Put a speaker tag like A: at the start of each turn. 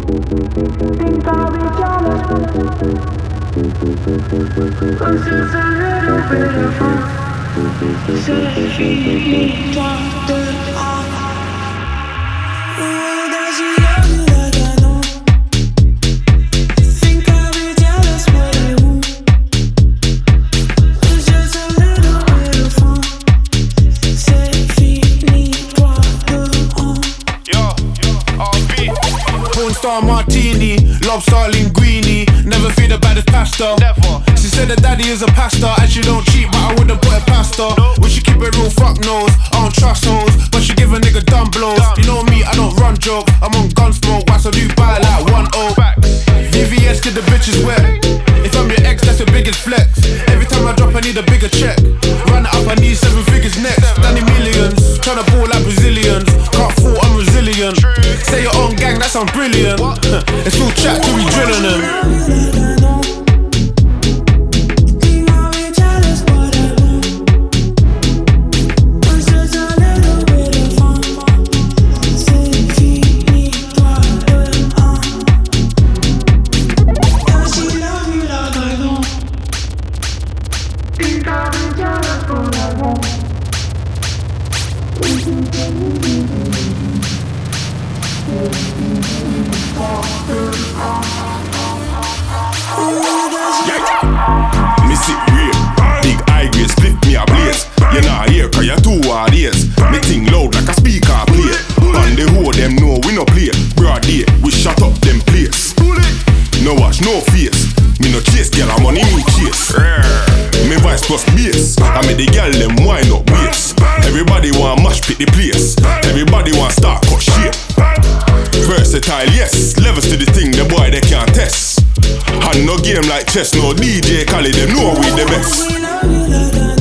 A: Think I'll be jealous. Was just a little bit of fun. C'est fini, toi de
B: martini, lobster linguine. Never feed her by the pasta. Never. She said her daddy is a pastor, and she don't cheat, but I wouldn't put it past her. Nope. Would she keep it real? Fuck knows. I don't trust hoes, but she give a nigga dumb blows. You know me, I don't run joke. I'm on gun smoke, whilst I do buy like 1-0. VVS get the bitches wet. If I'm your ex, that's your biggest flex. Every time I drop, I need a bigger check. Run it up, I need 7 figures next. Danny millions, tryna ball like Brazilians. Can't fall, I'm resilient. Say your own gang, that sounds brilliant. It's all chat till we drilling them.
C: No face, me no chase, girl, I'm on me chase. Me vice plus bass, I made the girl them wind up waist. Everybody want mash pit the place, everybody want start cut shit. Versatile, yes, levels to the thing, the boy they can't test. And no game like chess, no DJ Khaled, them know we the best.